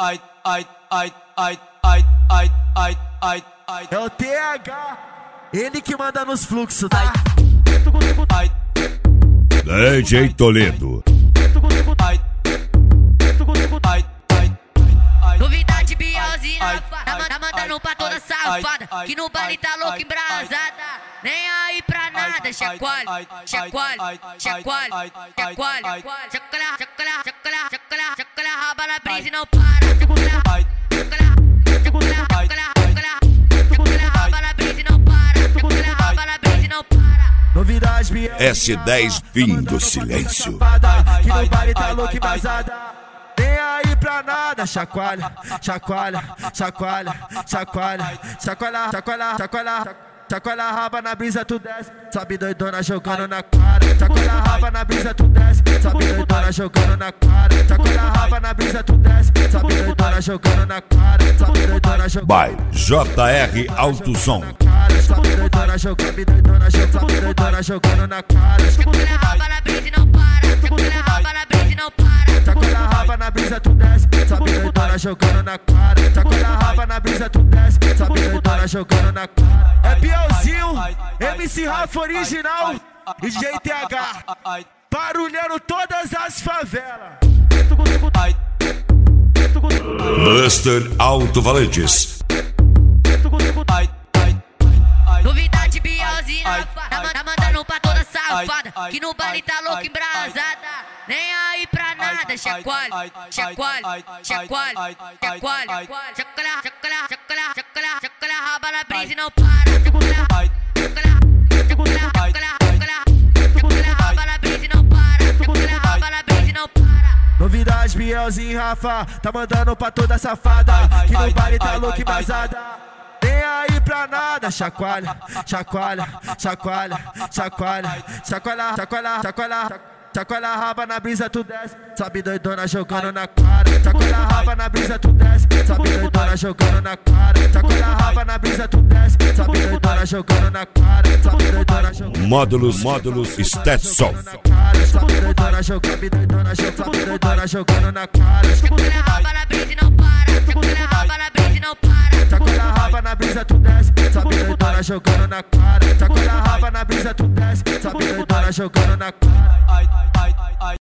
ai, ai, ai, ai, ai. É o TH, ele que manda nos fluxos, tá? DJ Toledo. Novidade Bielzinha, tá mandando pra toda safada, que no baile tá louco embrasada. Nem aí pra nada, chacoalha, chacoalha, chacoalha, chacoalha, chacoalha, chacoalha, chacoalha, chacoalha, chacoalha, raba na brisa e não para. Chacoalha, chacoalha, chacoalha, chacoalha, chacoalha, raba na brisa e não para. Chacoalha, raba na brisa e não para. Novidade Bielzinha, S10 fim do silêncio. que no baile tá louco embrasada. Nem aí pra nada, chacoalha, chacoalha, chacoalha, chacoalha, chacoalha, chacoalha, chacoalha, chacoalha a raba na brisa, tu desce, sabe doidona jogando na cara. Chacoalha a raba na brisa, tu desce, sabe doidona jogando na cara. Chacoalha a raba na brisa, tu desce, sabe doidona jogando na cara. Sabe doidona jogando By JR Alto Som. sabe doidona jogando na cara. Chacoalha a raba na brisa e não para. Chacoalha a raba na brisa e não para. Chacoalha a raba na brisa, tu desce, sabe doidona jogando na cara. Chacoalha a raba na brisa, tu desce, sabe doidona jogando na cara. É Bielzinho, MC Rafa original e DJ TH, barulhando todas as favelas. Buster Alto Valentes. Novidade Bielzinha, tá mandando pra toda safada, que no baile tá louco embrasada. Nem aí pra nada, chacoalha, chacoalha, chacoalha, chacoalha, chacoalha, chacoalha, chacoalha, chacoalha, chacoalha, raba na brisa e não para. Chacoalha, chacoalha, chacoalha, chacoalha, chacoalha, raba na brisa e não para. Chacoalha, raba na brisa e não para. Novidade Bielzinho, Rafa, tá mandando pra toda safada, que no baile tá louco embrasada. Nem aí pra nada, chacoalha, chacoalha, chacoalha, chacoalha, chacoalha, chacoalha, chacoalha, chacoalha a raba na brisa, tu desce, sabe doidona jogando na cara. Chacoalha a raba na brisa, tu desce, sabe doidona jogando na cara. Chacoalha a raba na brisa, tu desce, sabe doidona jogando na cara. Sabe doidona jogando Módulos Stetson. sabe doidona jogando na cara. Chacoalha a raba na brisa e não para. Chacoalha a raba na brisa e não para. Chacoalha a raba na brisa, tu desce, sabe doidona jogando na cara. Chacoalha a raba na brisa, tu desce, sabe doidona jogando na cara.